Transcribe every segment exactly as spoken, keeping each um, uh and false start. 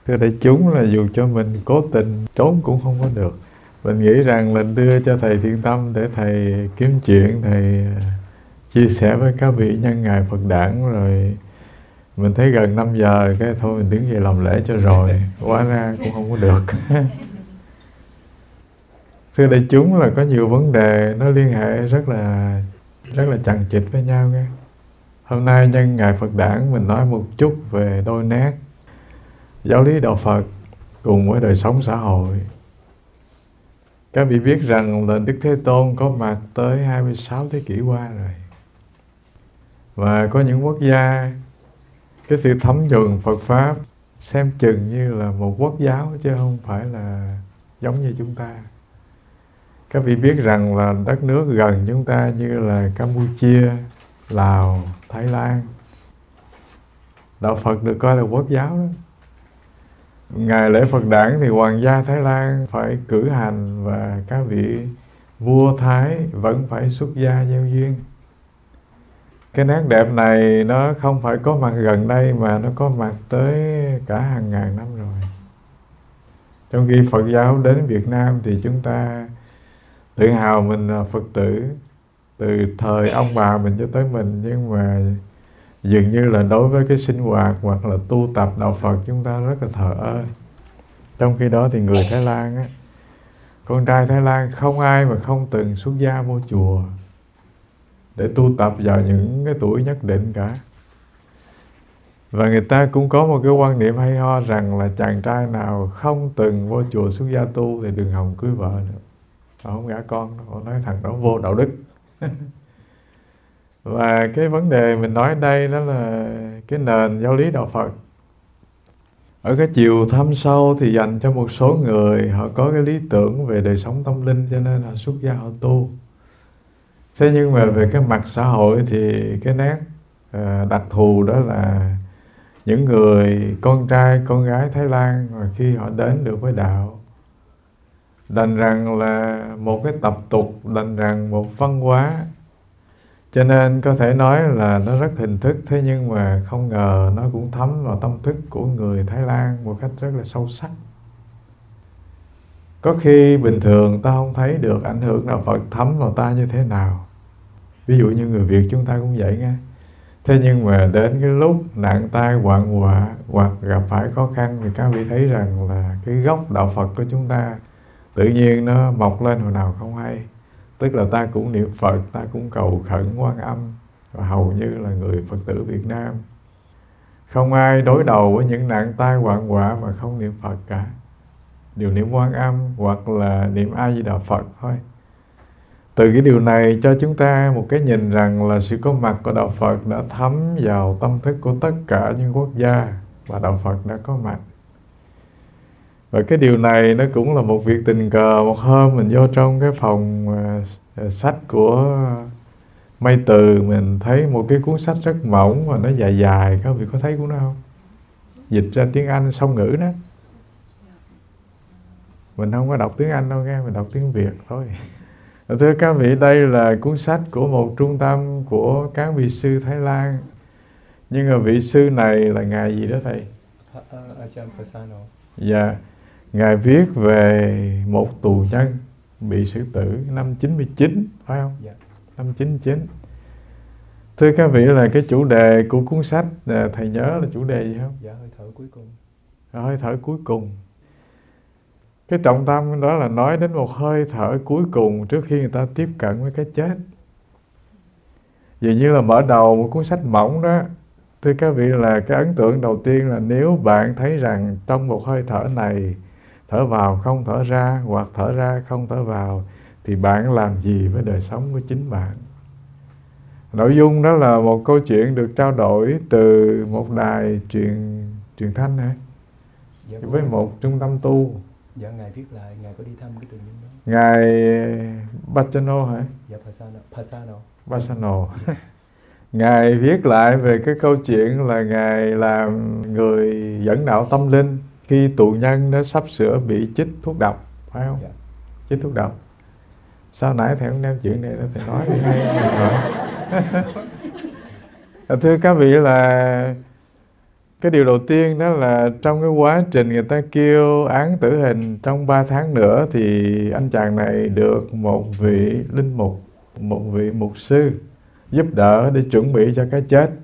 Thưa đại chúng, là dù cho mình cố tình trốn cũng không có được. Mình nghĩ rằng là đưa cho thầy Thiện Tâm để thầy kiếm chuyện, thầy chia sẻ với các vị nhân ngày Phật đản, rồi mình thấy gần năm giờ cái thôi mình đứng dậy làm lễ cho rồi, hóa ra cũng không có được. Thưa đại chúng, là có nhiều vấn đề nó liên hệ rất là rất là chằng chịt với nhau nghe. Hôm nay nhân ngày Phật đản mình nói một chút về đôi nét giáo lý đạo Phật cùng với đời sống xã hội. Các vị biết rằng là Đức Thế Tôn có mặt tới hai mươi sáu thế kỷ qua rồi. Và có những quốc gia cái sự thấm nhuần Phật Pháp xem chừng như là một quốc giáo chứ không phải là giống như chúng ta. Các vị biết rằng là đất nước gần chúng ta như là Campuchia, Lào, Thái Lan, đạo Phật được coi là quốc giáo đó. Ngày lễ Phật đản thì hoàng gia Thái Lan phải cử hành và các vị vua Thái vẫn phải xuất gia gieo duyên. Cái nét đẹp này nó không phải có mặt gần đây mà nó có mặt tới cả hàng ngàn năm rồi. Trong khi Phật giáo đến Việt Nam thì chúng ta tự hào mình là Phật tử từ thời ông bà mình cho tới mình, nhưng mà dường như là đối với cái sinh hoạt hoặc là tu tập đạo Phật chúng ta rất là thờ ơ. Trong khi đó thì người Thái Lan á, con trai Thái Lan không ai mà không từng xuất gia vô chùa để tu tập vào những cái tuổi nhất định cả. Và người ta cũng có một cái quan niệm hay ho rằng là chàng trai nào không từng vô chùa xuất gia tu thì đừng hòng cưới vợ nữa. Họ không gả con, họ nói thằng đó vô đạo đức. Và cái vấn đề mình nói đây đó là cái nền giáo lý đạo Phật. Ở cái chiều thâm sâu thì dành cho một số người, họ có cái lý tưởng về đời sống tâm linh cho nên họ xuất gia họ tu. Thế nhưng mà về cái mặt xã hội thì cái nét uh, đặc thù đó là những người con trai, con gái Thái Lan mà khi họ đến được với đạo, đành rằng là một cái tập tục, đành rằng một văn hóa, cho nên có thể nói là nó rất hình thức, thế nhưng mà không ngờ nó cũng thấm vào tâm thức của người Thái Lan một cách rất là sâu sắc. Có khi bình thường ta không thấy được ảnh hưởng đạo Phật thấm vào ta như thế nào. Ví dụ như người Việt chúng ta cũng vậy nghe. Thế nhưng mà đến cái lúc nạn tai hoạn họa hoặc gặp phải khó khăn thì các vị thấy rằng là cái gốc đạo Phật của chúng ta tự nhiên nó mọc lên hồi nào không hay. Tức là ta cũng niệm Phật, ta cũng cầu khẩn Quan Âm, và hầu như là người Phật tử Việt Nam không ai đối đầu với những nạn tai hoạn họa mà không niệm Phật cả. Đều niệm Quan Âm hoặc là niệm A Di Đà Phật thôi. Từ cái điều này cho chúng ta một cái nhìn rằng là sự có mặt của đạo Phật đã thấm vào tâm thức của tất cả những quốc gia và đạo Phật đã có mặt. Và cái điều này nó cũng là một việc tình cờ. Một hôm mình vô trong cái phòng uh, sách của Mây Từ, mình thấy một cái cuốn sách rất mỏng và nó dài dài. Các vị có thấy cuốn đó không? Dịch ra tiếng Anh song ngữ đó. Mình không có đọc tiếng Anh đâu nghe, mình đọc tiếng Việt thôi. Thưa các vị, đây là cuốn sách của một trung tâm của các vị sư Thái Lan. Nhưng mà vị sư này là ngài gì đó thầy? Ajahn Pasano. Dạ, ngài viết về một tù nhân bị xử tử năm chín mươi chín, phải không? Dạ. Năm chín mươi chín. Thưa các vị, là cái chủ đề của cuốn sách, thầy nhớ là chủ đề gì không? Dạ, hơi thở cuối cùng. Hơi thở cuối cùng. Cái trọng tâm đó là nói đến một hơi thở cuối cùng trước khi người ta tiếp cận với cái chết. Dường như là mở đầu một cuốn sách mỏng đó. Thưa các vị, là cái ấn tượng đầu tiên là nếu bạn thấy rằng trong một hơi thở này, thở vào không thở ra hoặc thở ra không thở vào, thì bạn làm gì với đời sống của chính bạn? Nội dung đó là một câu chuyện được trao đổi từ một đài truyền truyền thanh hả? Dạ, với một trung tâm tu. Dạ, ngài viết lại, ngài có đi thăm cái tự nhiên đó. Ngài Pasano hả? Dạ, Pasano. Pasano. Pasano. Ngài viết lại về cái câu chuyện là Ngài làm người dẫn đạo tâm linh khi tù nhân nó sắp sửa bị chích thuốc độc, phải không? Dạ. Chích thuốc độc. Sao nãy thầy không đem chuyện này ra thầy nói đi hay. Thưa các vị, là Cái điều đầu tiên đó là trong cái quá trình người ta kêu án tử hình trong ba tháng nữa thì anh chàng này được một vị linh mục, một vị mục sư giúp đỡ để chuẩn bị cho cái chết.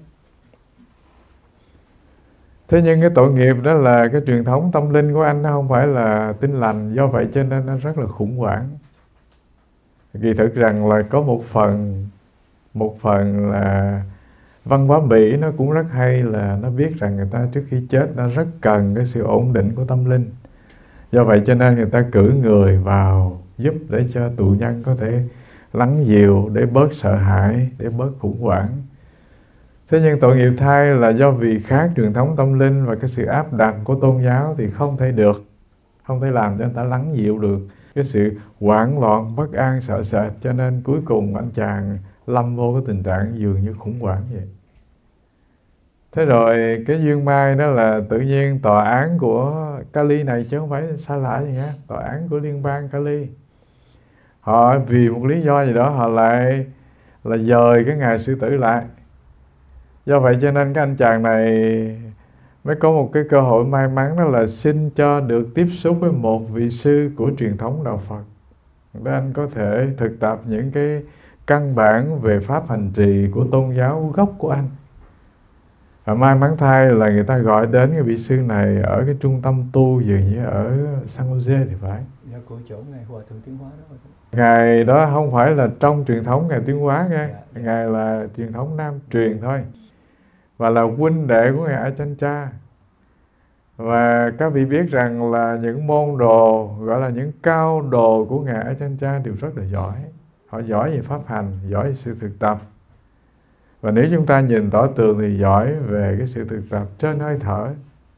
Thế nhưng cái tội nghiệp đó là cái truyền thống tâm linh của anh nó không phải là tin lành, do vậy cho nên nó rất là khủng hoảng. Kỳ thực rằng là có một phần, một phần là văn hóa Mỹ nó cũng rất hay, là nó biết rằng người ta trước khi chết nó rất cần cái sự ổn định của tâm linh. Do vậy cho nên người ta cử người vào giúp để cho tù nhân có thể lắng dịu, để bớt sợ hãi, để bớt khủng hoảng. Thế nhưng tội nghiệp thay là do vì khác truyền thống tâm linh và cái sự áp đặt của tôn giáo thì không thể được, không thể làm cho người ta lắng dịu được cái sự hoảng loạn, bất an, sợ sệt, cho nên cuối cùng anh chàng lâm vô cái tình trạng dường như khủng hoảng vậy. Thế rồi cái duyên mai đó là tự nhiên tòa án của Cali này, chứ không phải xa lạ gì hết, tòa án của liên bang Cali, họ vì một lý do gì đó họ lại là dời cái ngày xử tử lại. Do vậy cho nên cái anh chàng này mới có một cái cơ hội may mắn, đó là xin cho được tiếp xúc với một vị sư của truyền thống đạo Phật, để anh có thể thực tập những cái căn bản về pháp hành trì của tôn giáo gốc của anh. Và may mắn thay là người ta gọi đến cái vị sư này ở cái trung tâm tu dường như ở San Jose thì phải. Dạ, của chỗ Ngài Hòa Thượng Tiến Hóa đó. Ngài đó không phải là trong truyền thống Ngài Tiến Hóa nghe, Dạ. Ngài là truyền thống Nam truyền thôi, và là huynh đệ của Ngài Ajahn. Và các vị biết rằng là những môn đồ gọi là những cao đồ của Ngài Ajahn đều rất là giỏi. Họ giỏi về pháp hành, giỏi về sự thực tập. Và nếu chúng ta nhìn tỏ tường thì giỏi về cái sự thực tập trên hơi thở.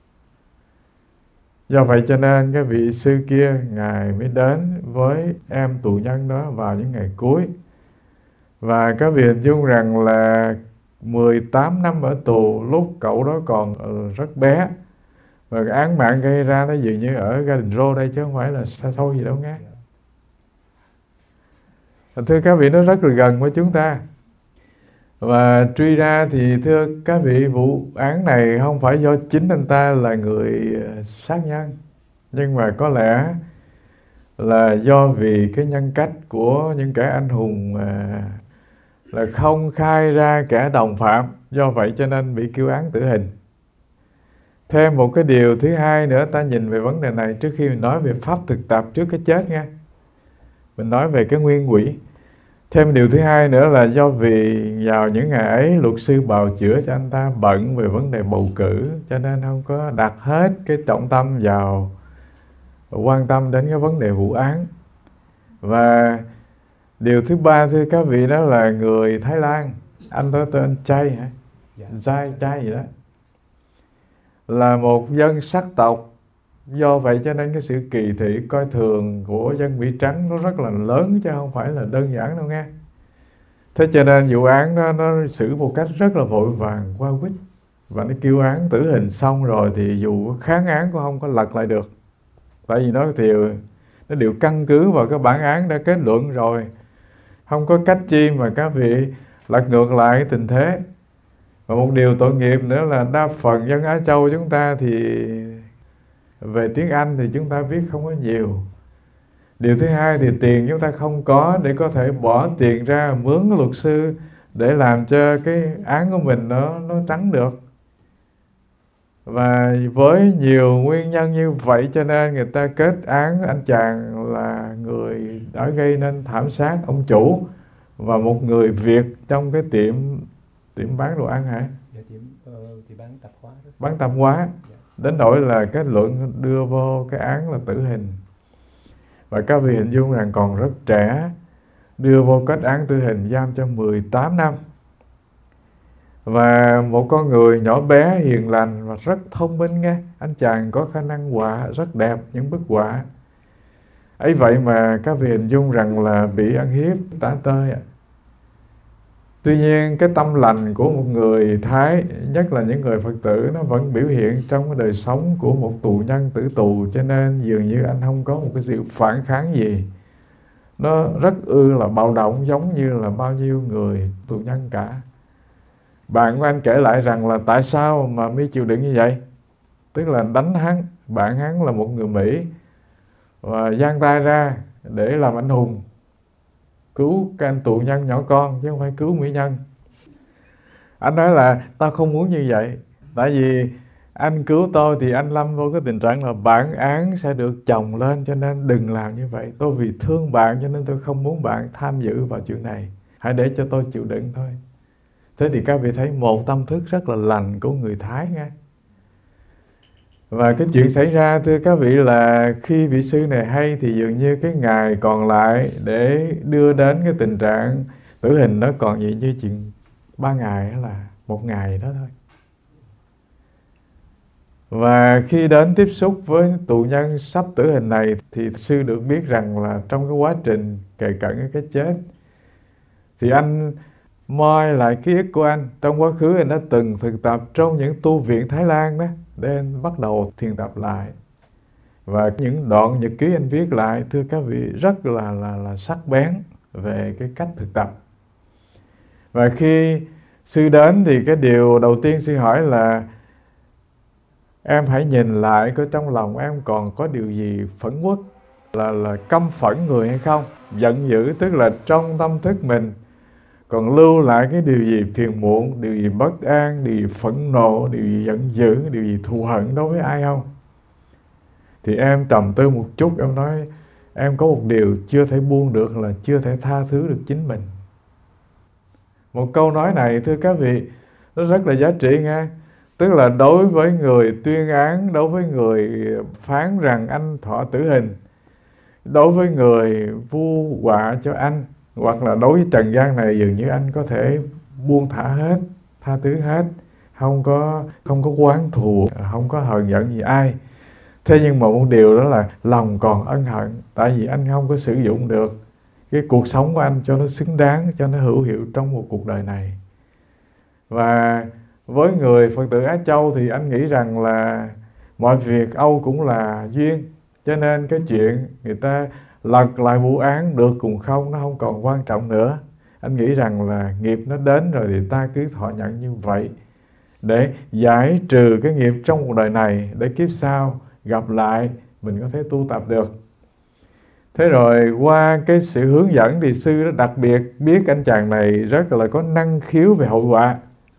Do vậy cho nên cái vị sư kia Ngài mới đến với em tù nhân đó vào những ngày cuối. Và các vị hình dung rằng là mười tám năm ở tù, lúc cậu đó còn rất bé. Và cái án mạng gây ra nó dường như ở Garden Row đây, chứ không phải là xa xôi gì đâu nghe. Thưa các vị, nó rất là gần với chúng ta. Và truy ra thì thưa các vị, vụ án này không phải do chính anh ta là người sát nhân, nhưng mà có lẽ là do vì cái nhân cách của những kẻ anh hùng mà là không khai ra kẻ đồng phạm, do vậy cho nên bị kêu án tử hình. Thêm một cái điều thứ hai nữa ta nhìn về vấn đề này trước khi mình nói về pháp thực tập trước cái chết nha. Mình nói về cái nguyên quỷ. Thêm điều thứ hai nữa là do vì vào những ngày ấy luật sư bào chữa cho anh ta bận về vấn đề bầu cử, cho nên không có đặt hết cái trọng tâm vào quan tâm đến cái vấn đề vụ án. Và điều thứ ba thưa các vị, đó là người Thái Lan, anh đó tên Chay hả? Chay, Chay gì đó, là một dân sắc tộc. Do vậy cho nên cái sự kỳ thị coi thường của dân Mỹ trắng nó rất là lớn, chứ không phải là đơn giản đâu nghe. Thế cho nên vụ án đó nó xử một cách rất là vội vàng, qua quýt. Và nó kêu án tử hình xong rồi thì dù kháng án cũng không có lật lại được. Tại vì nó thì nó đều căn cứ vào cái bản án đã kết luận rồi. Không có cách chi mà các vị lật ngược lại cái tình thế. Và một điều tội nghiệp nữa là đa phần dân Á Châu chúng ta thì về tiếng Anh thì chúng ta biết không có nhiều. Điều thứ hai thì tiền chúng ta không có để có thể bỏ tiền ra mướn cái luật sư để làm cho cái án của mình nó, nó trắng được. Và với nhiều nguyên nhân như vậy cho nên người ta kết án anh chàng là người đã gây nên thảm sát ông chủ và một người Việt trong cái tiệm tiệm bán đồ ăn hả? Dạ, tiệm, uh, thì bán tạp hóa đó. Bán tạp hóa. Dạ. Đến nỗi là kết luận đưa vô cái án là tử hình. Và các vị hình dung rằng còn rất trẻ, đưa vô kết án tử hình giam cho mười tám năm. Và một con người nhỏ bé, hiền lành và rất thông minh nghe. Anh chàng có khả năng họa rất đẹp, những bức họa. Ấy vậy mà các vị hình dung rằng là bị ăn hiếp, tả tơi ạ. Tuy nhiên cái tâm lành của một người Thái, nhất là những người Phật tử, nó vẫn biểu hiện trong cái đời sống của một tù nhân tử tù, cho nên dường như anh không có một cái sự phản kháng gì. Nó rất ư là bạo động, giống như là bao nhiêu người tù nhân cả. Bạn của anh kể lại rằng là tại sao mà My chịu đựng như vậy. Tức là đánh hắn, bạn hắn là một người Mỹ, và giang tay ra để làm anh hùng, cứu cái anh tù nhân nhỏ con chứ không phải cứu mỹ nhân. Anh nói là tao không muốn như vậy, tại vì anh cứu tôi thì anh lâm vô cái tình trạng là bản án sẽ được chồng lên, cho nên đừng làm như vậy. Tôi vì thương bạn cho nên tôi không muốn bạn tham dự vào chuyện này, hãy để cho tôi chịu đựng thôi. Thế thì các vị thấy một tâm thức rất là lành của người Thái nghe. Và cái chuyện xảy ra thưa các vị là khi vị sư này hay thì dường như cái ngày còn lại để đưa đến cái tình trạng tử hình nó còn gì như chuyện ba ngày hay là một ngày đó thôi. Và khi đến tiếp xúc với tù nhân sắp tử hình này thì sư được biết rằng là trong cái quá trình kề cận cái chết thì anh moi lại ký ức của anh. Trong quá khứ anh đã từng thực tập trong những tu viện Thái Lan đó, để anh bắt đầu thiền tập lại. Và những đoạn nhật ký anh viết lại thưa các vị rất là, là, là sắc bén về cái cách thực tập. Và khi sư đến thì cái điều đầu tiên sư hỏi là em hãy nhìn lại có trong lòng em còn có điều gì phẫn uất, là, là căm phẫn người hay không, giận dữ, tức là trong tâm thức mình còn lưu lại cái điều gì phiền muộn, điều gì bất an, điều gì phẫn nộ, điều gì giận dữ, điều gì thù hận đối với ai không? Thì em trầm tư một chút, em nói em có một điều chưa thể buông được là chưa thể tha thứ được chính mình. Một câu nói này thưa các vị nó rất là giá trị nghe. Tức là đối với người tuyên án, đối với người phán rằng anh thọ tử hình, đối với người vu họa cho anh, hoặc là đối với trần gian này dường như anh có thể buông thả hết, tha thứ hết, không có không có oán thù, không có hờn giận gì ai. Thế nhưng mà một điều đó là lòng còn ân hận, tại vì anh không có sử dụng được cái cuộc sống của anh cho nó xứng đáng, cho nó hữu hiệu trong một cuộc đời này. Và với người Phật tử Á Châu thì anh nghĩ rằng là mọi việc Âu cũng là duyên, cho nên cái chuyện người ta lật lại vụ án được cùng không, nó không còn quan trọng nữa. Anh nghĩ rằng là nghiệp nó đến rồi thì ta cứ thọ nhận như vậy để giải trừ cái nghiệp trong cuộc đời này, để kiếp sau gặp lại mình có thể tu tập được. Thế rồi qua cái sự hướng dẫn thì sư đã đặc biệt biết anh chàng này rất là có năng khiếu về hội họa.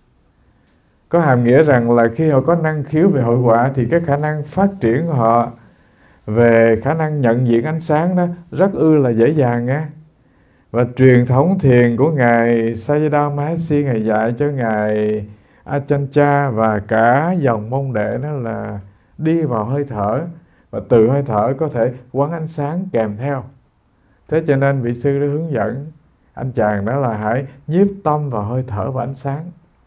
Có hàm nghĩa rằng là khi họ có năng khiếu về hội họa thì cái khả năng phát triển của họ về khả năng nhận diện ánh sáng đó rất ư là dễ dàng á. Và truyền thống thiền của Ngài Sayadaw Mahasi, Ngài dạy cho Ngài Achancha và cả dòng môn đệ đó là đi vào hơi thở, và từ hơi thở có thể quán ánh sáng kèm theo. Thế cho nên vị sư đã hướng dẫn anh chàng đó là hãy nhiếp tâm vào hơi thở và ánh sáng.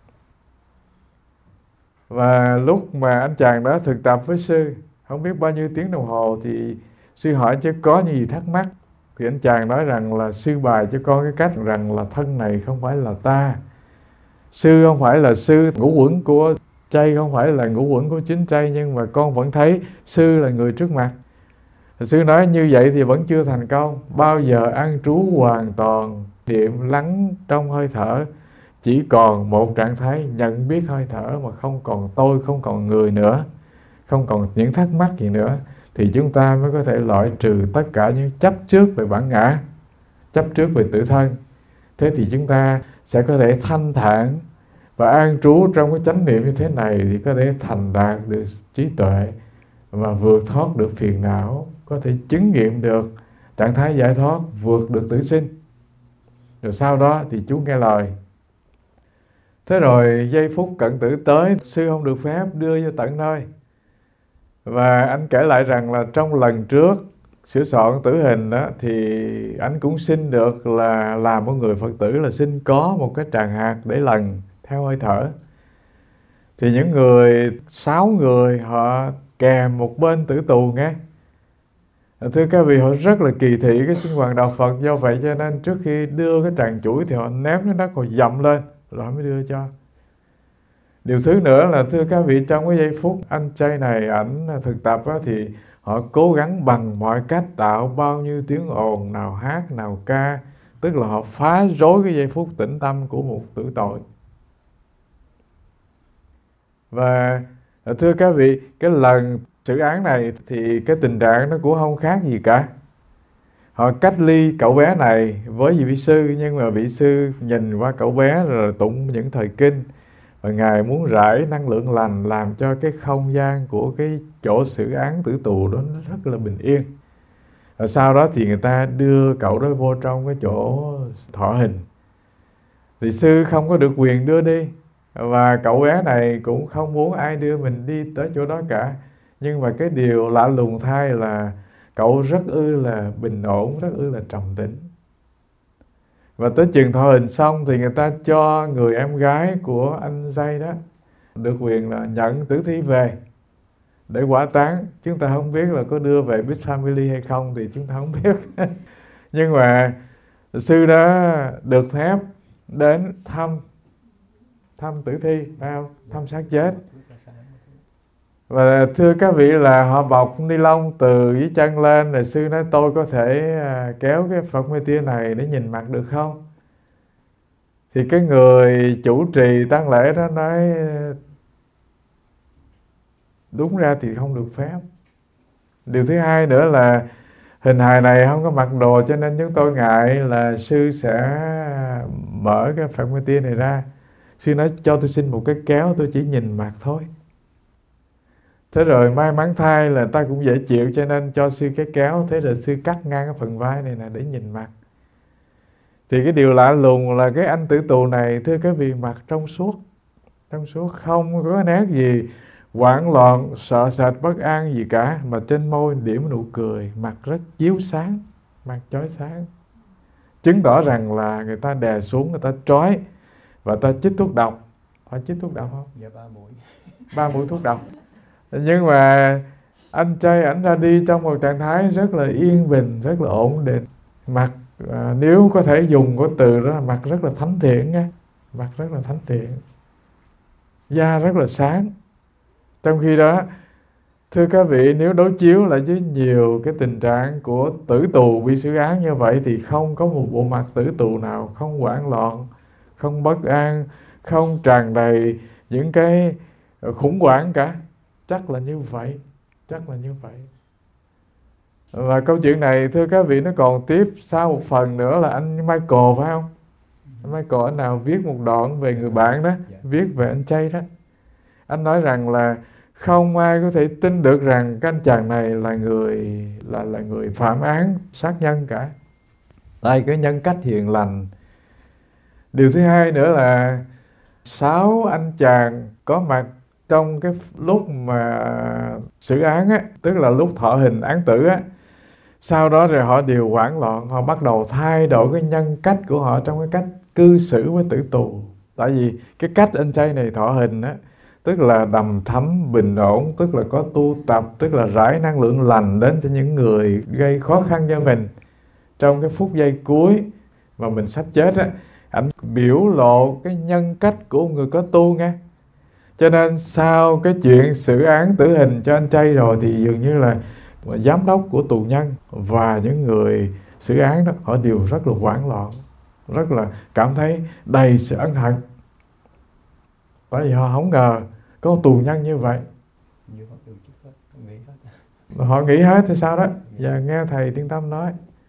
Và lúc mà anh chàng đó thực tập với sư không biết bao nhiêu tiếng đồng hồ thì sư hỏi chứ có gì thắc mắc. Thì anh chàng nói rằng là sư bài cho con cái cách rằng là thân này không phải là ta. Sư không phải là sư ngũ uẩn của chay, không phải là ngũ uẩn của chính chay, nhưng mà con vẫn thấy sư là người trước mặt. Sư nói như vậy thì vẫn chưa thành công. Bao giờ an trú hoàn toàn niệm lắng trong hơi thở, chỉ còn một trạng thái nhận biết hơi thở mà không còn tôi, không còn người nữa, không còn những thắc mắc gì nữa, thì chúng ta mới có thể loại trừ tất cả những chấp trước về bản ngã, chấp trước về tự thân. Thế thì chúng ta sẽ có thể thanh thản và an trú trong cái chánh niệm như thế này thì có thể thành đạt được trí tuệ và vượt thoát được phiền não, có thể chứng nghiệm được trạng thái giải thoát, vượt được tử sinh. Rồi sau đó thì chú nghe lời. Thế rồi giây phút cận tử tới, sư không được phép đưa vô tận nơi. Và anh kể lại rằng là trong lần trước sửa soạn tử hình đó, thì anh cũng xin được là làm một người Phật tử là xin có một cái tràng hạt để lần theo hơi thở. Thì những người, sáu người họ kèm một bên tử tù nghe. Thưa các vị, họ rất là kỳ thị cái sinh hoạt đạo Phật, do vậy cho nên trước khi đưa cái tràng chuỗi thì họ ném cái đất họ dậm lên rồi mới đưa cho. Điều thứ nữa là thưa các vị, trong cái giây phút anh chay này ảnh thực tập á, thì họ cố gắng bằng mọi cách tạo bao nhiêu tiếng ồn, nào hát, nào ca, tức là họ phá rối cái giây phút tĩnh tâm của một tử tội. Và thưa các vị, cái lần xử án này thì cái tình trạng nó cũng không khác gì cả. Họ cách ly cậu bé này với vị sư, nhưng mà vị sư nhìn qua cậu bé rồi tụng những thời kinh, và Ngài muốn rải năng lượng lành làm cho cái không gian của cái chỗ xử án tử tù đó nó rất là bình yên. Và sau đó thì người ta đưa cậu đó vô trong cái chỗ thọ hình. Thì sư không có được quyền đưa đi, và cậu bé này cũng không muốn ai đưa mình đi tới chỗ đó cả. Nhưng mà cái điều lạ lùng thay là cậu rất ư là bình ổn, rất ư là trầm tĩnh. Và tới chừng thọ hình xong thì người ta cho người em gái của anh Dây đó được quyền là nhận tử thi về để hỏa táng. Chúng ta không biết là có đưa về Big Family hay không thì chúng ta không biết. Nhưng mà sư đó được phép đến thăm thăm tử thi, phải không? Thăm xác chết. Và thưa các vị là họ bọc ni lông từ dưới chân lên, rồi sư nói tôi có thể kéo cái Phật mê tia này để nhìn mặt được không? Thì cái người chủ trì tang lễ đó nói đúng ra thì không được phép. Điều thứ hai nữa là hình hài này không có mặc đồ, cho nên chúng tôi ngại là sư sẽ mở cái Phật mê tia này ra. Sư nói cho tôi xin một cái kéo, tôi chỉ nhìn mặt thôi. Thế rồi may mắn thay là ta cũng dễ chịu, cho nên cho sư cái kéo. Thế rồi sư cắt ngang cái phần vai này nè để nhìn mặt. Thì cái điều lạ lùng là cái anh tử tù này, thưa các vị, mặt trong suốt, trong suốt, không có nét gì hoảng loạn, sợ sệt, bất an gì cả, mà trên môi điểm nụ cười, mặt rất chiếu sáng, mặt chói sáng, chứng tỏ rằng là người ta đè xuống, người ta trói và ta chích thuốc độc. Họ chích thuốc độc không? Dạ ba mũi. Ba mũi thuốc độc. Nhưng mà anh trai ảnh ra đi trong một trạng thái rất là yên bình, rất là ổn định. Mặt à, nếu có thể dùng cái từ đó là mặt rất là thánh thiện nha. Mặt rất là thánh thiện, da rất là sáng. Trong khi đó, thưa các vị, nếu đối chiếu lại với nhiều cái tình trạng của tử tù bị xử án như vậy thì không có một bộ mặt tử tù nào không hoảng loạn, không bất an, không tràn đầy những cái khủng hoảng cả. Chắc là như vậy, chắc là như vậy. Và câu chuyện này, thưa các vị, nó còn tiếp sau một phần nữa là anh Michael, phải không? Anh Michael anh nào viết một đoạn về người bạn đó, viết về anh Chay đó. Anh nói rằng là không ai có thể tin được rằng cái anh chàng này là người là là người phạm án sát nhân cả. Đây cái nhân cách hiền lành. Điều thứ hai nữa là sáu anh chàng có mặt trong cái lúc mà xử án á, tức là lúc thọ hình án tử á. Sau đó rồi họ đều hoảng loạn, họ bắt đầu thay đổi cái nhân cách của họ trong cái cách cư xử với tử tù. Tại vì cái cách anh Chay này thọ hình á, tức là đầm thấm, bình ổn, tức là có tu tập, tức là rải năng lượng lành đến cho những người gây khó khăn cho mình. Trong cái phút giây cuối mà mình sắp chết á, ảnh biểu lộ cái nhân cách của người có tu nghe. Cho nên sau cái chuyện xử án tử hình cho anh Chay rồi thì dường như là giám đốc của tù nhân và những người xử án đó, họ đều rất là hoảng loạn, rất là cảm thấy đầy sự ân hận. Bởi vì họ không ngờ có tù nhân như vậy. Họ nghĩ hết thì sao đó. Và nghe thầy Thiên Tâm nói.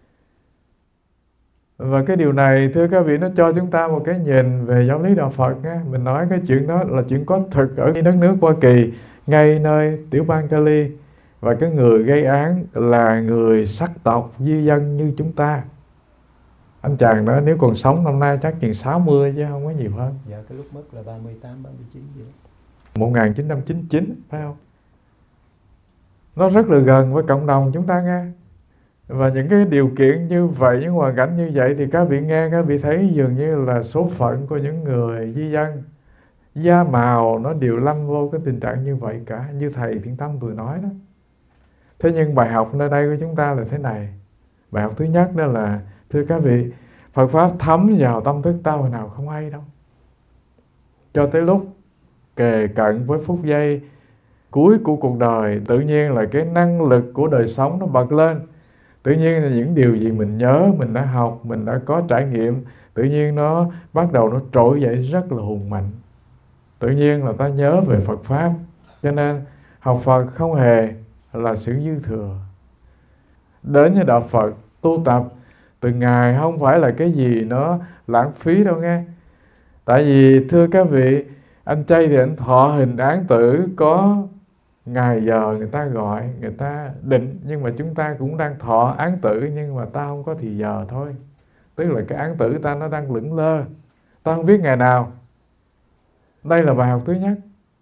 Và cái điều này, thưa các vị, nó cho chúng ta một cái nhìn về giáo lý đạo Phật nha. Mình nói cái chuyện đó là chuyện có thực ở đất nước Hoa Kỳ, ngay nơi tiểu bang Cali. Và cái người gây án là người sắc tộc di dân như chúng ta. Anh chàng đó nếu còn sống năm nay chắc chừng sáu mươi chứ không có nhiều hơn. Dạ, cái lúc mất là ba mươi tám, ba mươi chín vậy. một nghìn chín trăm chín mươi chín, phải không? Nó rất là gần với cộng đồng chúng ta nghe. Và những cái điều kiện như vậy, những hoàn cảnh như vậy thì các vị nghe, các vị thấy dường như là số phận của những người di dân, da màu nó đều lâm vô cái tình trạng như vậy cả, như thầy Thiện Tâm vừa nói đó. Thế nhưng bài học nơi đây của chúng ta là thế này. Bài học thứ nhất đó là, thưa các vị, Phật Pháp thấm vào tâm thức ta hồi nào không hay đâu. Cho tới lúc kề cận với phút giây cuối của cuộc đời, tự nhiên là cái năng lực của đời sống nó bật lên. Tự nhiên là những điều gì mình nhớ, mình đã học, mình đã có trải nghiệm, tự nhiên nó bắt đầu nó trỗi dậy rất là hùng mạnh. tự nhiên là ta nhớ về Phật Pháp. Cho nên học Phật không hề là sự dư thừa. Đến với Đạo Phật tu tập từng ngày không phải là cái gì nó lãng phí đâu nghe. Tại vì thưa các vị, anh chay thì anh thọ hình án tử, có ngày giờ người ta gọi, người ta định, nhưng mà chúng ta cũng đang thọ án tử, nhưng mà ta không có thì giờ thôi. Tức là cái án tử ta nó đang lững lơ, ta không biết ngày nào. Đây là bài học thứ nhất.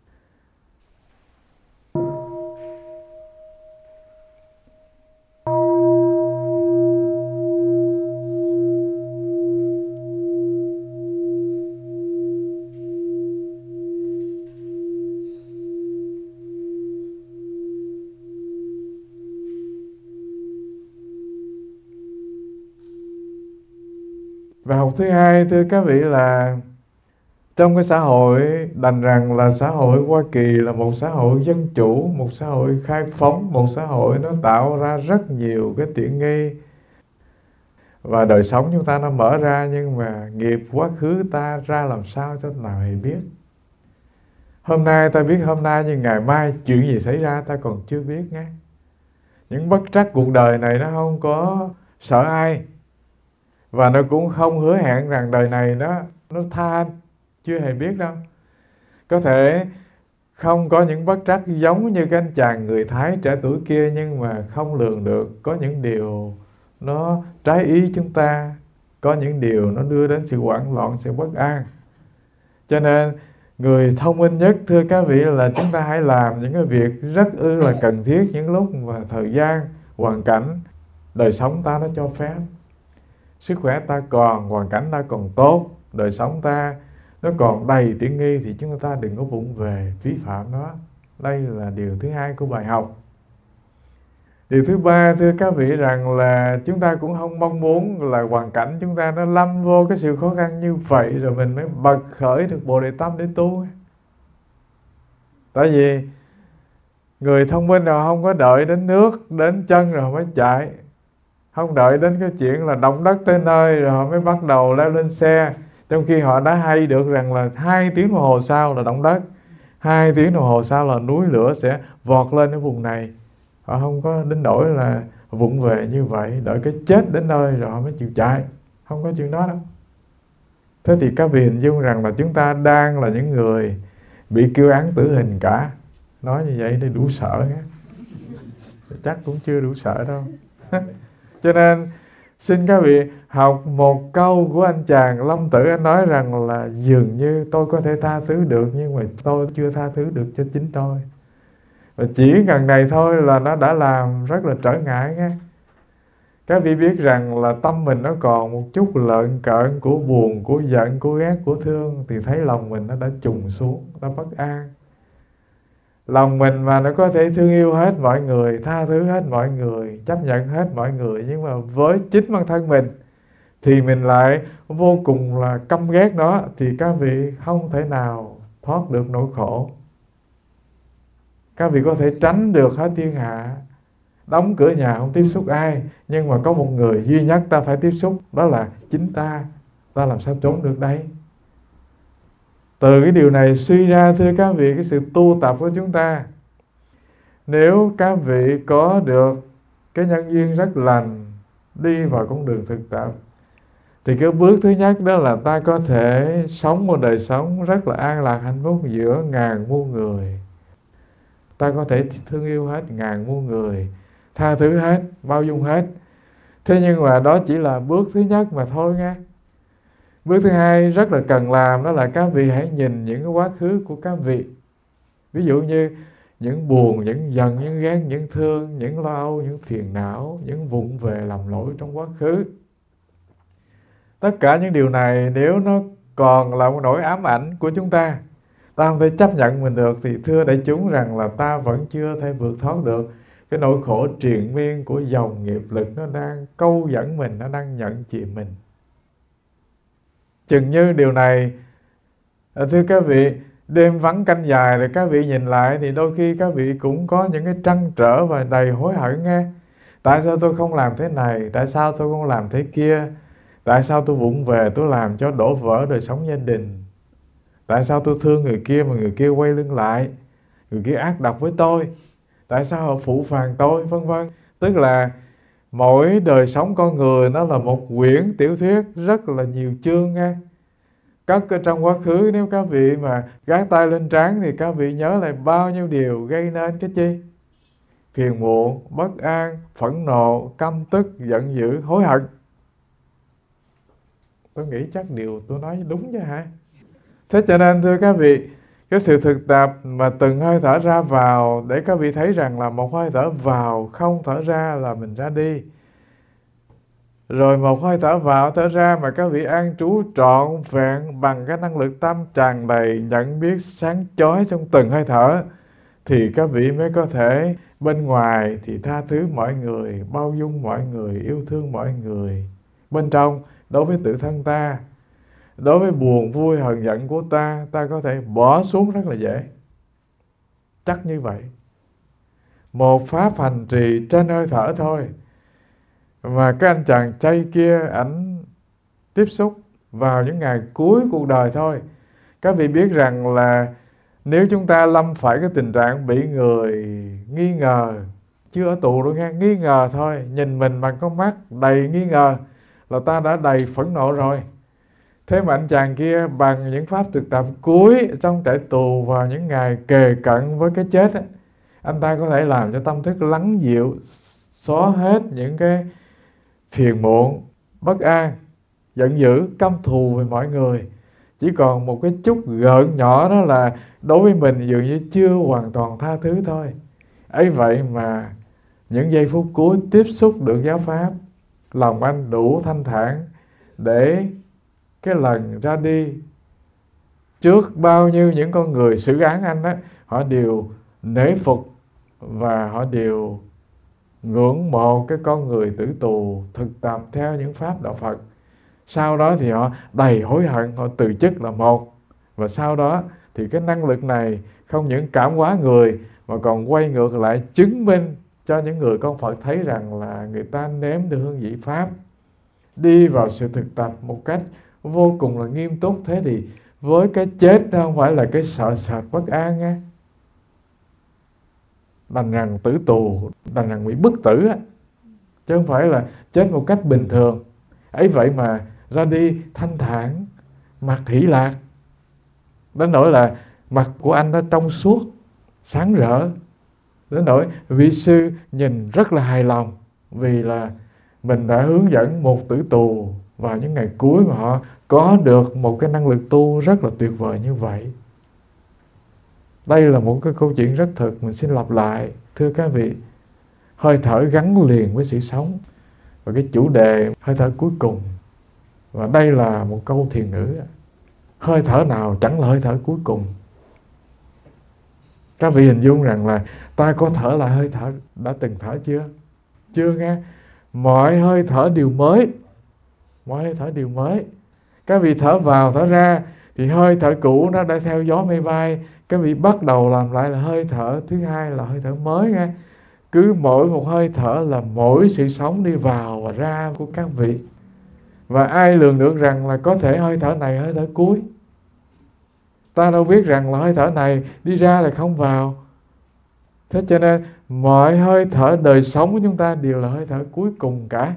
Bài học thứ hai thưa các vị là trong cái xã hội, đành rằng là xã hội Hoa Kỳ là một xã hội dân chủ, một xã hội khai phóng, một xã hội nó tạo ra rất nhiều cái tiện nghi. Và đời sống chúng ta nó mở ra, nhưng mà nghiệp quá khứ ta ra làm sao cho nào hề biết. Hôm nay ta biết hôm nay, nhưng ngày mai chuyện gì xảy ra ta còn chưa biết nghe. Những bất trắc cuộc đời này nó không có sợ ai. Và nó cũng không hứa hẹn rằng đời này nó, nó tha, chưa hề biết đâu. Có thể không có những bất trắc giống như cái anh chàng người Thái trẻ tuổi kia, nhưng mà không lường được. Có những điều nó trái ý chúng ta, có những điều nó đưa đến sự hoảng loạn, sự bất an. Cho nên người thông minh nhất thưa các vị là chúng ta hãy làm những cái việc rất ư là cần thiết những lúc mà thời gian, hoàn cảnh, đời sống ta nó cho phép. Sức khỏe ta còn, hoàn cảnh ta còn tốt, đời sống ta nó còn đầy tiện nghi, thì chúng ta đừng có vụng về vi phạm nó. Đây là điều thứ hai của bài học. Điều thứ ba thưa các vị rằng là chúng ta cũng không mong muốn là hoàn cảnh chúng ta nó lâm vô cái sự khó khăn như vậy rồi mình mới bật khởi được Bồ Đề Tâm để tu. Tại vì người thông minh nào không có đợi đến nước, đến chân rồi mới chạy. Không đợi đến cái chuyện là động đất tới nơi rồi họ mới bắt đầu leo lên xe. Trong khi họ đã hay được rằng là hai tiếng đồng hồ sau là động đất, hai tiếng đồng hồ sau là núi lửa sẽ vọt lên ở vùng này. Họ không có đến nỗi là vụng về như vậy, đợi cái chết đến nơi rồi họ mới chịu chạy. Không có chuyện đó đâu. Thế thì các vị hình dung rằng là chúng ta đang là những người bị kêu án tử hình cả. Nói như vậy để đủ sợ nhé. Chắc cũng chưa đủ sợ đâu. Cho nên xin các vị học một câu của anh chàng Long Tử. Anh nói rằng là dường như tôi có thể tha thứ được, nhưng mà tôi chưa tha thứ được cho chính tôi. Và chỉ gần này thôi là nó đã làm rất là trở ngại nghe. Các vị biết rằng là tâm mình nó còn một chút lợn cợn của buồn, của giận, của ghét, của thương, thì thấy lòng mình nó đã trùng xuống, nó bất an. Lòng mình mà nó có thể thương yêu hết mọi người, tha thứ hết mọi người, chấp nhận hết mọi người, nhưng mà với chính bản thân mình thì mình lại vô cùng là căm ghét nó, thì các vị không thể nào thoát được nỗi khổ. Các vị có thể tránh được hết thiên hạ, đóng cửa nhà không tiếp xúc ai, nhưng mà có một người duy nhất ta phải tiếp xúc, đó là chính ta. Ta làm sao trốn được đây? Từ cái điều này suy ra thưa các vị, cái sự tu tập của chúng ta, nếu các vị có được cái nhân duyên rất lành, đi vào con đường thực tập, thì cái bước thứ nhất đó là ta có thể sống một đời sống rất là an lạc hạnh phúc giữa ngàn muôn người. Ta có thể thương yêu hết ngàn muôn người, tha thứ hết, bao dung hết. Thế nhưng mà đó chỉ là bước thứ nhất mà thôi nghe. Bước thứ hai rất là cần làm, đó là các vị hãy nhìn những cái quá khứ của các vị. Ví dụ như những buồn, những giận, những ghét, những thương, những lo âu, những phiền não, những vụng về làm lỗi trong quá khứ. Tất cả những điều này nếu nó còn là một nỗi ám ảnh của chúng ta, ta không thể chấp nhận mình được, thì thưa đại chúng rằng là ta vẫn chưa thể vượt thoát được cái nỗi khổ triền miên của dòng nghiệp lực. Nó đang câu dẫn mình, nó đang nhận chìm mình. Chừng như điều này, thưa các vị, đêm vắng canh dài rồi các vị nhìn lại, thì đôi khi các vị cũng có những cái trăn trở và đầy hối hận nghe. Tại sao tôi không làm thế này? Tại sao tôi không làm thế kia? Tại sao tôi vụng về, tôi làm cho đổ vỡ đời sống gia đình? Tại sao tôi thương người kia mà người kia quay lưng lại, người kia ác độc với tôi, tại sao họ phụ phàng tôi, vân vân. Tức là mỗi đời sống con người nó là một quyển tiểu thuyết rất là nhiều chương nha. Cất ở trong quá khứ, nếu các vị mà gác tay lên trán thì các vị nhớ lại bao nhiêu điều gây nên cái chi? Phiền muộn, bất an, phẫn nộ, căm tức, giận dữ, hối hận. Tôi nghĩ chắc điều tôi nói đúng chứ hả? Thế cho nên thưa các vị, cái sự thực tập mà từng hơi thở ra vào, để các vị thấy rằng là một hơi thở vào không thở ra là mình ra đi. Rồi một hơi thở vào thở ra mà các vị an trú trọn vẹn bằng cái năng lực tâm tràn đầy nhận biết sáng chói trong từng hơi thở, thì các vị mới có thể bên ngoài thì tha thứ mọi người, bao dung mọi người, yêu thương mọi người. Bên trong, đối với tự thân ta, đối với buồn vui hờn giận của ta, ta có thể bỏ xuống rất là dễ. Chắc như vậy. Một pháp hành trì trên hơi thở thôi mà cái anh chàng chay kia ảnh tiếp xúc vào những ngày cuối cuộc đời thôi. Các vị biết rằng là nếu chúng ta lâm phải cái tình trạng bị người nghi ngờ, chưa ở tù đâu nha, nghi ngờ thôi, nhìn mình bằng con mắt đầy nghi ngờ là ta đã đầy phẫn nộ rồi. Thế mà anh chàng kia bằng những pháp thực tập cuối trong trại tù vào những ngày kề cận với cái chết ấy, anh ta có thể làm cho tâm thức lắng dịu, xóa hết những cái phiền muộn, bất an, giận dữ, căm thù về mọi người. Chỉ còn một cái chút gợn nhỏ đó là đối với mình dường như chưa hoàn toàn tha thứ thôi. Ấy vậy mà những giây phút cuối tiếp xúc được giáo pháp, lòng anh đủ thanh thản để cái lần ra đi trước bao nhiêu những con người xử án anh á, họ đều nể phục và họ đều ngưỡng mộ cái con người tử tù thực tập theo những pháp đạo Phật. Sau đó thì họ đầy hối hận, họ từ chức là một. Và sau đó thì cái năng lực này không những cảm hóa người mà còn quay ngược lại chứng minh cho những người con Phật thấy rằng là người ta nếm được hương vị pháp, đi vào sự thực tập một cách vô cùng là nghiêm túc. Thế thì với cái chết nó không phải là cái sợ sệt bất an á, đành rằng tử tù, đành rằng bị bức tử á, chứ không phải là chết một cách bình thường. Ấy vậy mà ra đi thanh thản, mặt hỷ lạc, đến nỗi là mặt của anh nó trong suốt, sáng rỡ, đến nỗi vị sư nhìn rất là hài lòng vì là mình đã hướng dẫn một tử tù vào những ngày cuối mà họ có được một cái năng lực tu rất là tuyệt vời như vậy. Đây là một cái câu chuyện rất thực, mình xin lặp lại. Thưa các vị, hơi thở gắn liền với sự sống và cái chủ đề hơi thở cuối cùng. Và đây là một câu thiền ngữ. Hơi thở nào chẳng là hơi thở cuối cùng. Các vị hình dung rằng là ta có thở lại hơi thở đã từng thở chưa? Chưa nghe. Mọi hơi thở đều mới. Mọi hơi thở đều mới. Các vị thở vào thở ra thì hơi thở cũ nó đã theo gió mây bay. Các vị bắt đầu làm lại là hơi thở thứ hai là hơi thở mới nghe. Cứ mỗi một hơi thở là mỗi sự sống đi vào và ra của các vị. Và ai lường được rằng là có thể hơi thở này hơi thở cuối. Ta đâu biết rằng là hơi thở này đi ra là không vào. Thế cho nên mọi hơi thở đời sống của chúng ta đều là hơi thở cuối cùng cả.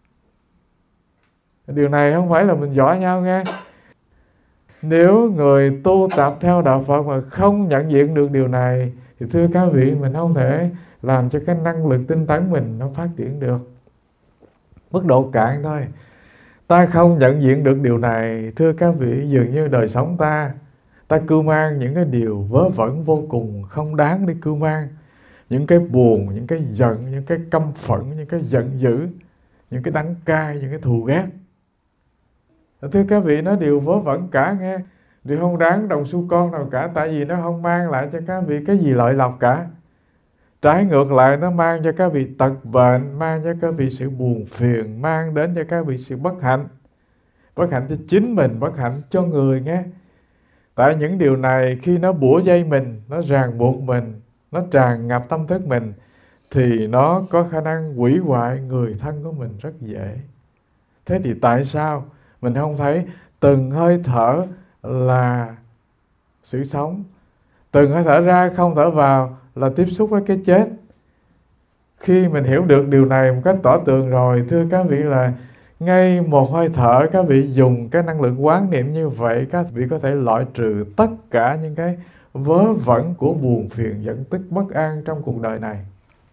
Điều này không phải là mình giỏi nhau nghe. Nếu người tu tập theo đạo Phật mà không nhận diện được điều này thì thưa các vị, mình không thể làm cho cái năng lực tinh tấn mình nó phát triển được. Mức độ cạn thôi. Ta không nhận diện được điều này, thưa các vị, dường như đời sống ta ta cưu mang những cái điều vớ vẩn vô cùng không đáng để cưu mang. Những cái buồn, những cái giận, những cái căm phẫn, những cái giận dữ, những cái đắng cay, những cái thù ghét. Thưa các vị, nó đều vớ vẩn cả nghe. Điều không đáng đồng xu con nào cả. Tại vì nó không mang lại cho các vị cái gì lợi lộc cả. Trái ngược lại, nó mang cho các vị tật bệnh, mang cho các vị sự buồn phiền, mang đến cho các vị sự bất hạnh. Bất hạnh cho chính mình, bất hạnh cho người nghe. Tại những điều này khi nó bủa dây mình, nó ràng buộc mình, nó tràn ngập tâm thức mình, thì nó có khả năng hủy hoại người thân của mình rất dễ. Thế thì tại sao mình không thấy từng hơi thở là sự sống. Từng hơi thở ra không thở vào là tiếp xúc với cái chết. Khi mình hiểu được điều này một cách tỏ tường rồi, thưa các vị, là ngay một hơi thở các vị dùng cái năng lượng quán niệm như vậy, các vị có thể loại trừ tất cả những cái vớ vẩn của buồn phiền giận tức bất an trong cuộc đời này.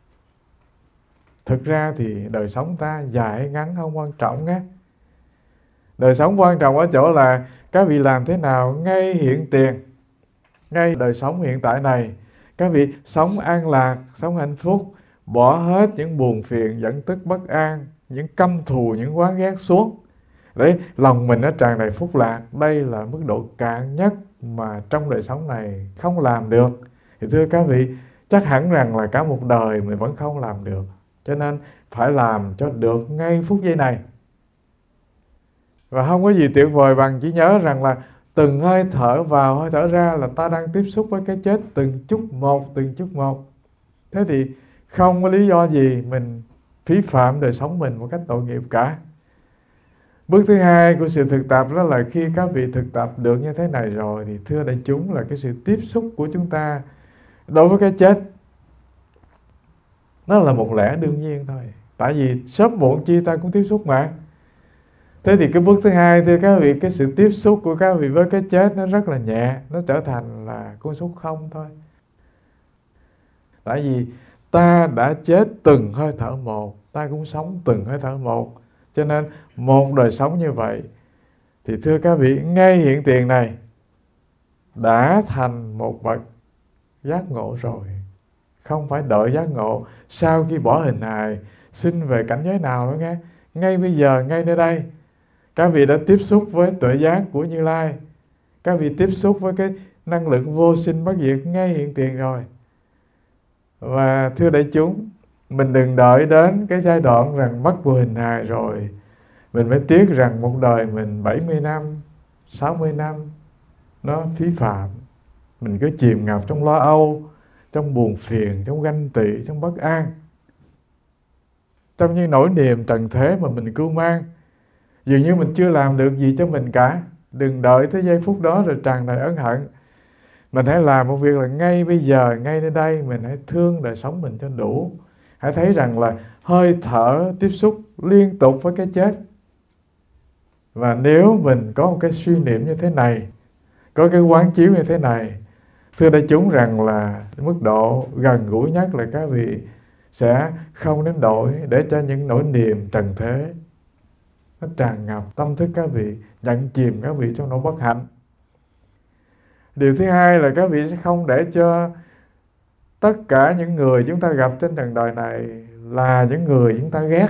Thực ra thì đời sống ta dài hay ngắn không quan trọng nhé. Đời sống quan trọng ở chỗ là các vị làm thế nào ngay hiện tiền, ngay đời sống hiện tại này, các vị sống an lạc, sống hạnh phúc, bỏ hết những buồn phiền giận tức bất an, những căm thù, những oán ghét xuống, để lòng mình nó tràn đầy phúc lạc. Đây là mức độ cạn nhất mà trong đời sống này không làm được. Thì thưa các vị, chắc hẳn rằng là cả một đời mình vẫn không làm được. Cho nên phải làm cho được ngay phút giây này. Và không có gì tuyệt vời bằng chỉ nhớ rằng là từng hơi thở vào, hơi thở ra là ta đang tiếp xúc với cái chết từng chút một, từng chút một. Thế thì không có lý do gì mình phí phạm đời sống mình một cách tội nghiệp cả. Bước thứ hai của sự thực tập đó là khi các vị thực tập được như thế này rồi thì thưa đại chúng là cái sự tiếp xúc của chúng ta đối với cái chết nó là một lẽ đương nhiên thôi. Tại vì sớm muộn chi ta cũng tiếp xúc mà. Thế thì cái bước thứ hai thưa các vị, cái sự tiếp xúc của các vị với cái chết nó rất là nhẹ, nó trở thành là con số không thôi. Tại vì ta đã chết từng hơi thở một, ta cũng sống từng hơi thở một. Cho nên một đời sống như vậy thì thưa các vị, ngay hiện tiền này đã thành một bậc giác ngộ rồi. Không phải đợi giác ngộ sau khi bỏ hình hài sinh về cảnh giới nào nữa nghe. Ngay bây giờ, ngay nơi đây, các vị đã tiếp xúc với tuệ giác của Như Lai. Các vị tiếp xúc với cái năng lượng vô sinh bất diệt ngay hiện tiền rồi. Và thưa đại chúng, mình đừng đợi đến cái giai đoạn rằng mất vô hình hài rồi mình mới tiếc rằng một đời mình bảy mươi năm, sáu mươi năm nó phí phạm. Mình cứ chìm ngập trong lo âu, trong buồn phiền, trong ganh tị, trong bất an, trong những nỗi niềm trần thế mà mình cưu mang. Dường như mình chưa làm được gì cho mình cả. Đừng đợi tới giây phút đó rồi tràn đầy ân hận. Mình hãy làm một việc là ngay bây giờ, ngay nơi đây, mình hãy thương đời sống mình cho đủ. Hãy thấy rằng là hơi thở tiếp xúc liên tục với cái chết. Và nếu mình có một cái suy niệm như thế này, có cái quán chiếu như thế này, thưa đại chúng rằng là mức độ gần gũi nhất là các vị sẽ không đến đổi để cho những nỗi niềm trần thế nó tràn ngập tâm thức các vị, nhận chìm các vị trong nỗi bất hạnh. Điều thứ hai là các vị sẽ không để cho tất cả những người chúng ta gặp trên trần đời này là những người chúng ta ghét.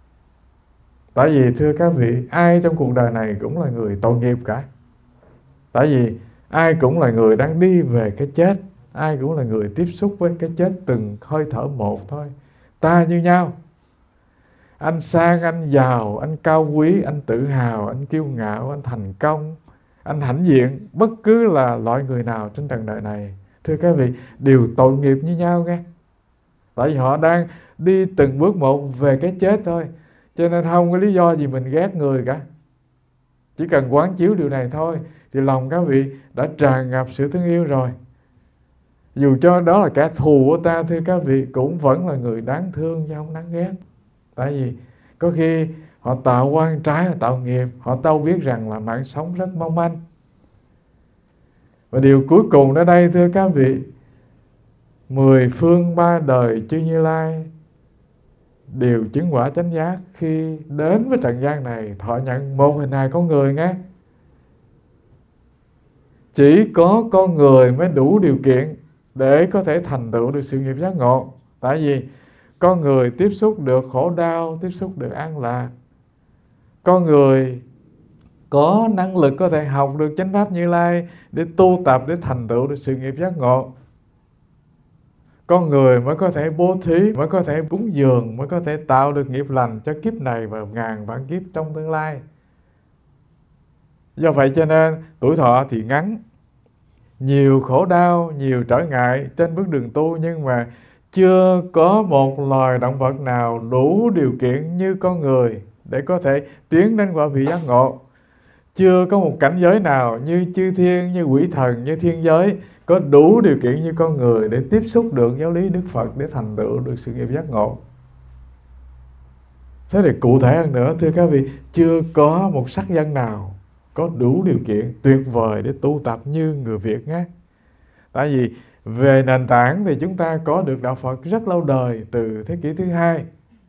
Tại vì thưa các vị, ai trong cuộc đời này cũng là người tội nghiệp cả. Tại vì ai cũng là người đang đi về cái chết, ai cũng là người tiếp xúc với cái chết từng hơi thở một thôi. Ta như nhau. Anh sang, anh giàu, anh cao quý, anh tự hào, anh kiêu ngạo, anh thành công, anh hãnh diện, bất cứ là loại người nào trên trần đời này, thưa các vị, đều tội nghiệp như nhau nghe. Tại vì họ đang đi từng bước một về cái chết thôi. Cho nên không có lý do gì mình ghét người cả. Chỉ cần quán chiếu điều này thôi thì lòng các vị đã tràn ngập sự thương yêu rồi. Dù cho đó là kẻ thù của ta, thưa các vị, cũng vẫn là người đáng thương chứ không đáng ghét. Tại vì có khi họ tạo oan trái, họ tạo nghiệp, họ đâu biết rằng là mạng sống rất mong manh. Và điều cuối cùng ở đây thưa các vị, mười phương ba đời chư Như Lai đều chứng quả chánh giác khi đến với trần gian này thọ nhận một hình hài con người nghe. Chỉ có con người mới đủ điều kiện để có thể thành tựu được sự nghiệp giác ngộ. Tại vì con người tiếp xúc được khổ đau, tiếp xúc được an lạc. Con người có năng lực có thể học được chánh pháp Như Lai để tu tập, để thành tựu được sự nghiệp giác ngộ. Con người mới có thể bố thí, mới có thể cúng dường, mới có thể tạo được nghiệp lành cho kiếp này và ngàn vạn kiếp trong tương lai. Do vậy cho nên tuổi thọ thì ngắn, nhiều khổ đau, nhiều trở ngại trên bước đường tu, nhưng mà chưa có một loài động vật nào đủ điều kiện như con người để có thể tiến đến quả vị giác ngộ. chưa có một cảnh giới nào như chư thiên, như quỷ thần, như thiên giới có đủ điều kiện như con người để tiếp xúc được giáo lý Đức Phật, để thành tựu được sự nghiệp giác ngộ. Thế thì cụ thể hơn nữa, thưa các vị, chưa có một sắc dân nào có đủ điều kiện tuyệt vời để tu tập như người Việt nhé. Tại vì về nền tảng thì chúng ta có được đạo Phật rất lâu đời, từ thế kỷ thứ hai.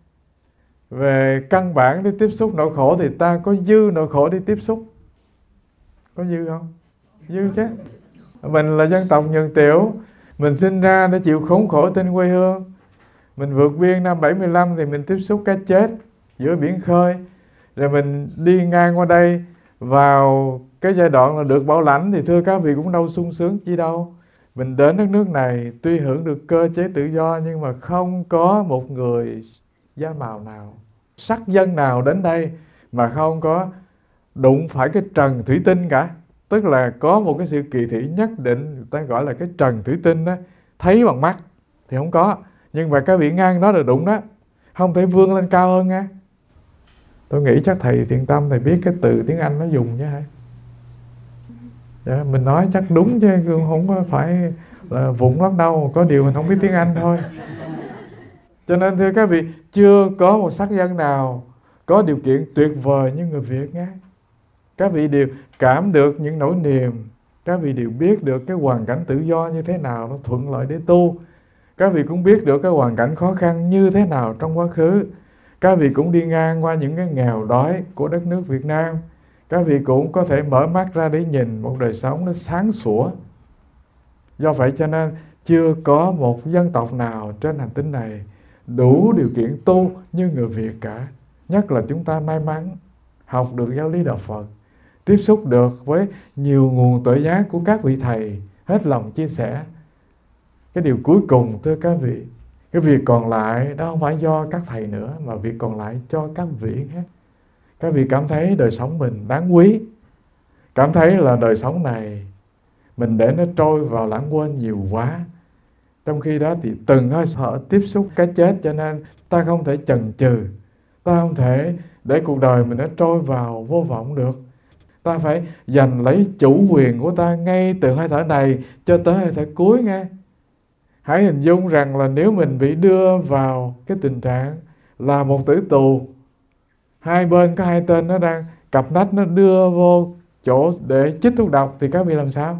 Về căn bản để tiếp xúc nỗi khổ thì ta có dư nỗi khổ đi tiếp xúc. Có dư không? Dư chứ. Mình là dân tộc Nhường Tiểu, mình sinh ra để chịu khốn khổ trên quê hương. Mình vượt biên năm bảy mươi lăm thì mình tiếp xúc cái chết giữa biển khơi. Rồi mình đi ngang qua đây vào cái giai đoạn là được bảo lãnh, thì thưa các vị cũng đâu sung sướng chi đâu. Mình đến đất nước này tuy hưởng được cơ chế tự do, nhưng mà không có một người da màu nào, sắc dân nào đến đây mà không có đụng phải cái trần thủy tinh cả. Tức là có một cái sự kỳ thị nhất định, người ta gọi là cái trần thủy tinh đó. Thấy bằng mắt thì không có, nhưng mà các vị ngang đó là đụng đó, không thể vươn lên cao hơn nha. Tôi nghĩ chắc thầy Thiện Tâm thầy biết cái từ tiếng Anh nó dùng chứ hả? Dạ, mình nói chắc đúng chứ không có phải là vụng lắm đâu, có điều mình không biết tiếng Anh thôi. Cho nên thưa các vị, chưa có một sắc dân nào có điều kiện tuyệt vời như người Việt nhé. Các vị đều cảm được những nỗi niềm, các vị đều biết được cái hoàn cảnh tự do như thế nào nó thuận lợi để tu. Các vị cũng biết được cái hoàn cảnh khó khăn như thế nào trong quá khứ. Các vị cũng đi ngang qua những cái nghèo đói của đất nước Việt Nam. Các vị cũng có thể mở mắt ra để nhìn một đời sống nó sáng sủa. Do vậy cho nên chưa có một dân tộc nào trên hành tinh này đủ điều kiện tu như người Việt cả. Nhất là chúng ta may mắn học được giáo lý đạo Phật, tiếp xúc được với nhiều nguồn tuệ giác của các vị thầy, hết lòng chia sẻ. Cái điều cuối cùng thưa các vị, cái việc còn lại đó không phải do các thầy nữa, mà việc còn lại cho các vị hết. Các vị cảm thấy đời sống mình đáng quý, cảm thấy là đời sống này mình để nó trôi vào lãng quên nhiều quá. Trong khi đó thì từng hơi sợ tiếp xúc cái chết, cho nên ta không thể chần chừ, ta không thể để cuộc đời mình nó trôi vào vô vọng được. Ta phải giành lấy chủ quyền của ta ngay từ hơi thở này cho tới hơi thở cuối nghe. Hãy hình dung rằng là nếu mình bị đưa vào cái tình trạng là một tử tù, hai bên có hai tên nó đang cặp nách nó đưa vô chỗ để chích thuốc độc, thì các vị làm sao?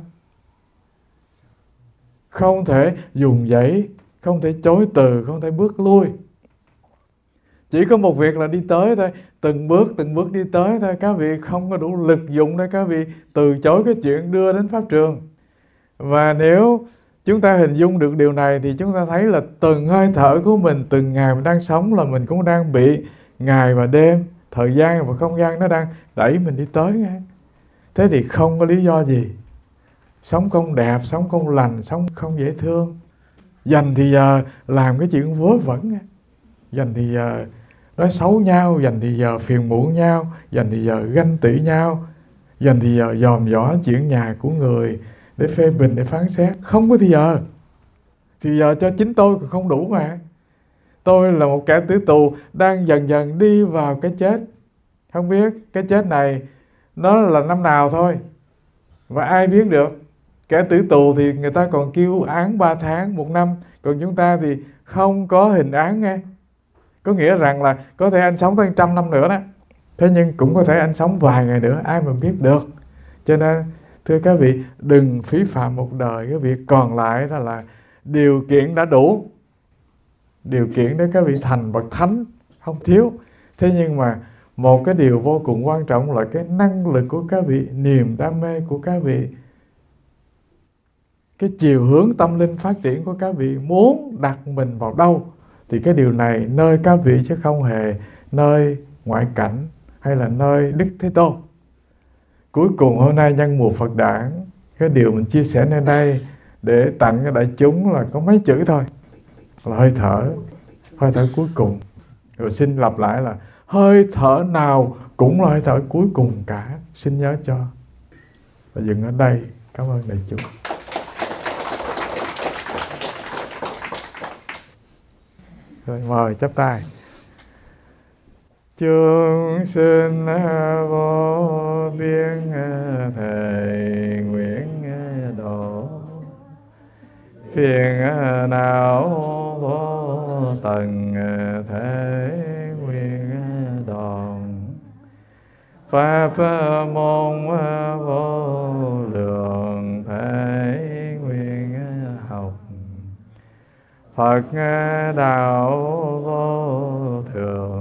Không thể dùng dãy, không thể chối từ, không thể bước lui. Chỉ có một việc là đi tới thôi, từng bước từng bước đi tới thôi. Các vị không có đủ lực dụng để các vị từ chối cái chuyện đưa đến pháp trường. Và nếu chúng ta hình dung được điều này thì chúng ta thấy là từng hơi thở của mình, từng ngày mình đang sống là mình cũng đang bị ngày và đêm, thời gian và không gian nó đang đẩy mình đi tới ngay. Thế thì không có lý do gì sống không đẹp, sống không lành, sống không dễ thương. Dành thì giờ làm cái chuyện vớ vẩn, dành thì giờ nói xấu nhau, dành thì giờ phiền muộn nhau, dành thì giờ ganh tị nhau, dành thì giờ dòm dõ chuyện nhà của người để phê bình, để phán xét. Không có thì giờ. Thì giờ cho chính tôi còn không đủ mà. Tôi là một kẻ tử tù đang dần dần đi vào cái chết. Không biết cái chết này nó là năm nào thôi, và ai biết được. Kẻ tử tù thì người ta còn kêu án ba tháng, một năm. Còn chúng ta thì không có hình án nghe. Có nghĩa rằng là có thể anh sống tới trăm năm nữa đó. Thế nhưng cũng có thể anh sống vài ngày nữa, ai mà biết được. Cho nên thưa các vị, đừng phí phạm một đời. Cái việc còn lại đó là điều kiện đã đủ. Điều kiện để các vị thành bậc thánh không thiếu. Thế nhưng mà một cái điều vô cùng quan trọng là cái năng lực của các vị, niềm đam mê của các vị, cái chiều hướng tâm linh phát triển của các vị muốn đặt mình vào đâu, thì cái điều này nơi các vị chứ không hề nơi ngoại cảnh hay là nơi Đức Thế Tôn. Cuối cùng hôm nay nhân mùa Phật đản, cái điều mình chia sẻ nơi đây để tặng cho đại chúng là có mấy chữ thôi, là hơi thở, hơi thở cuối cùng. Rồi xin lặp lại là hơi thở nào cũng là hơi thở cuối cùng cả, xin nhớ cho. Và dừng ở đây. Cảm ơn đại chúng. Rồi mời chắp tay. chúng sinh vô biên thầy nguyện độ, phiền não vô tận thể nguyện đoạn, pháp môn vô lượng thể nguyện học, Phật đạo vô thường